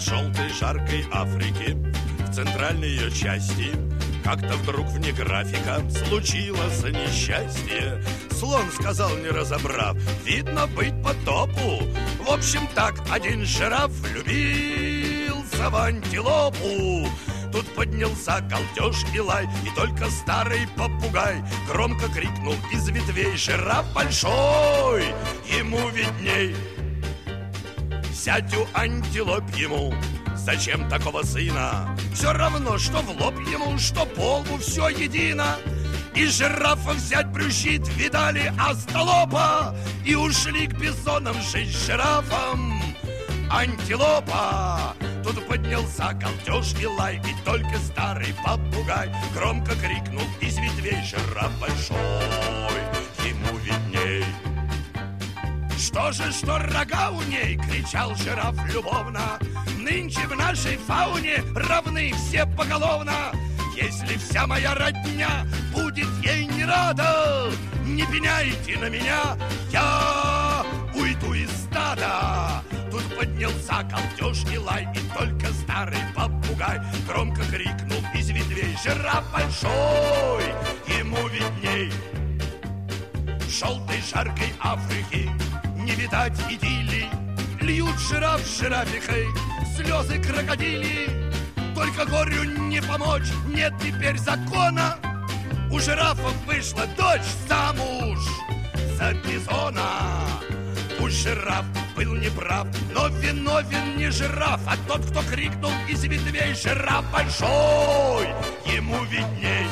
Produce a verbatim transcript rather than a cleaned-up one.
желтой жаркой Африки, в центральной ее части, как-то вдруг вне графика случилось несчастье. Слон сказал, не разобрав: видно, быть потопу. В общем так, один жираф влюбился в антилопу. Тут поднялся галдеж и лай, и только старый попугай громко крикнул из ветвей: жираф большой, ему видней. Сядь у антилоп ему, зачем такого сына? Все равно, что в лоб ему, что по лбу, все едино. И жирафа взять брюзжит, видали остолопа, и ушли к бизонам жить с жирафом. Антилопа. Тут поднялся галдеж и лай, и только старый попугай громко крикнул из ветвей: жираф большой, ему видней. Что же, что рога у ней, кричал жираф любовно, нынче в нашей фауне равны все поголовно. Если вся моя родня будет ей не рада, не пеняйте на меня, я уйду из стада. Тут поднялся галдеж и лай, и только старый попугай громко крикнул из ветвей: жираф большой, ему видней. Желтой жаркой Африки не видать идиллии, льют жираф с жирафихой слезы крокодили. Только горю не помочь, нет теперь закона. У жирафов вышла дочь замуж за бизона. Пусть жираф был неправ, но виновен не жираф, а тот, кто крикнул из ветвей: жираф большой, ему видней.